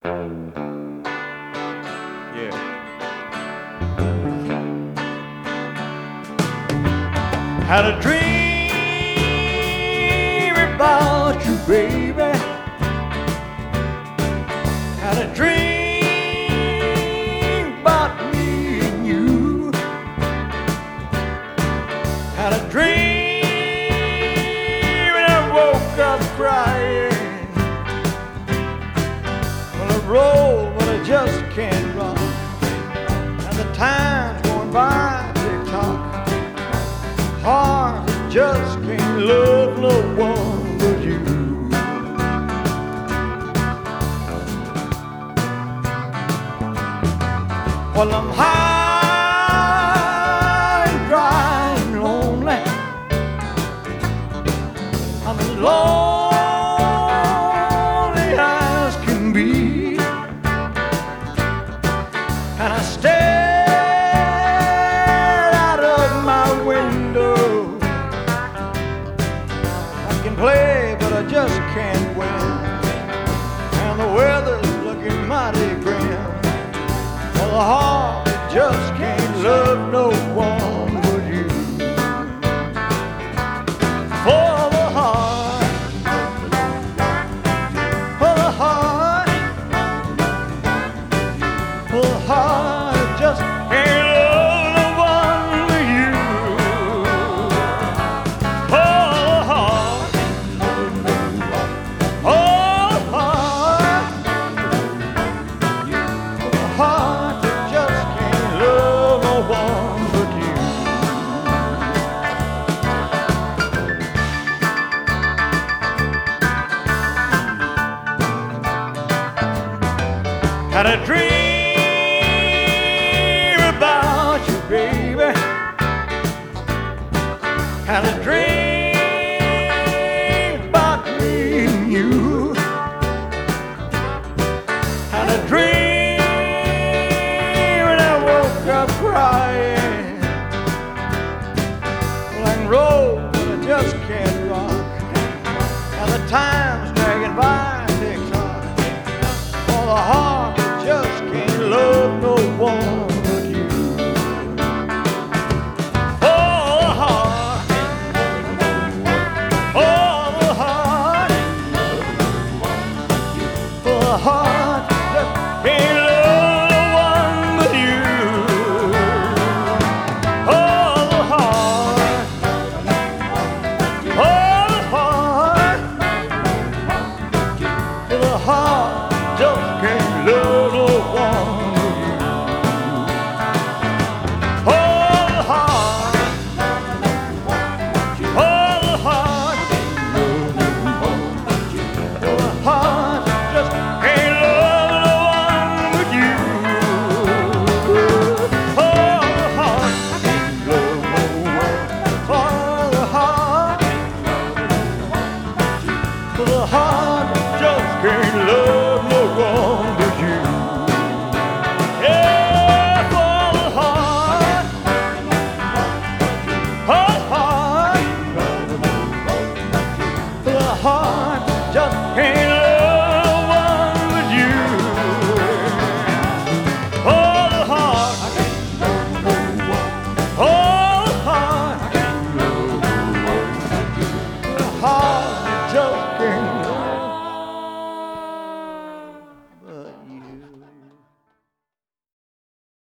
Yeah. Had a dream about you, baby. Had a dream about me and you. Had a dream and I woke up crying. Well, I roll, but I just can't run. And the time's going by tick-tock. Heart just can't love no one but you. Well, I'm high and dry and lonely. I'm as lonely as can be. And I stare out of my window. I can play, but I just can't win. And the weather's looking mighty grim. Well, the heart just can't love no one but you. For the heart, for the heart, for the heart just can't love no one but you. For the heart, oh heart, for the heart that just can't love no one but you. Had a dream about you, baby. Had a dream about me and you. Had a dream and I woke up crying. Well, I can roll, but I just can't rock. And the time's dragging by tick-tock. For the heart just can't love no one but you. Oh, the heart, oh, the heart, for the heart just can't love no one but you. Oh, the heart, oh, the heart, for the heart just can't love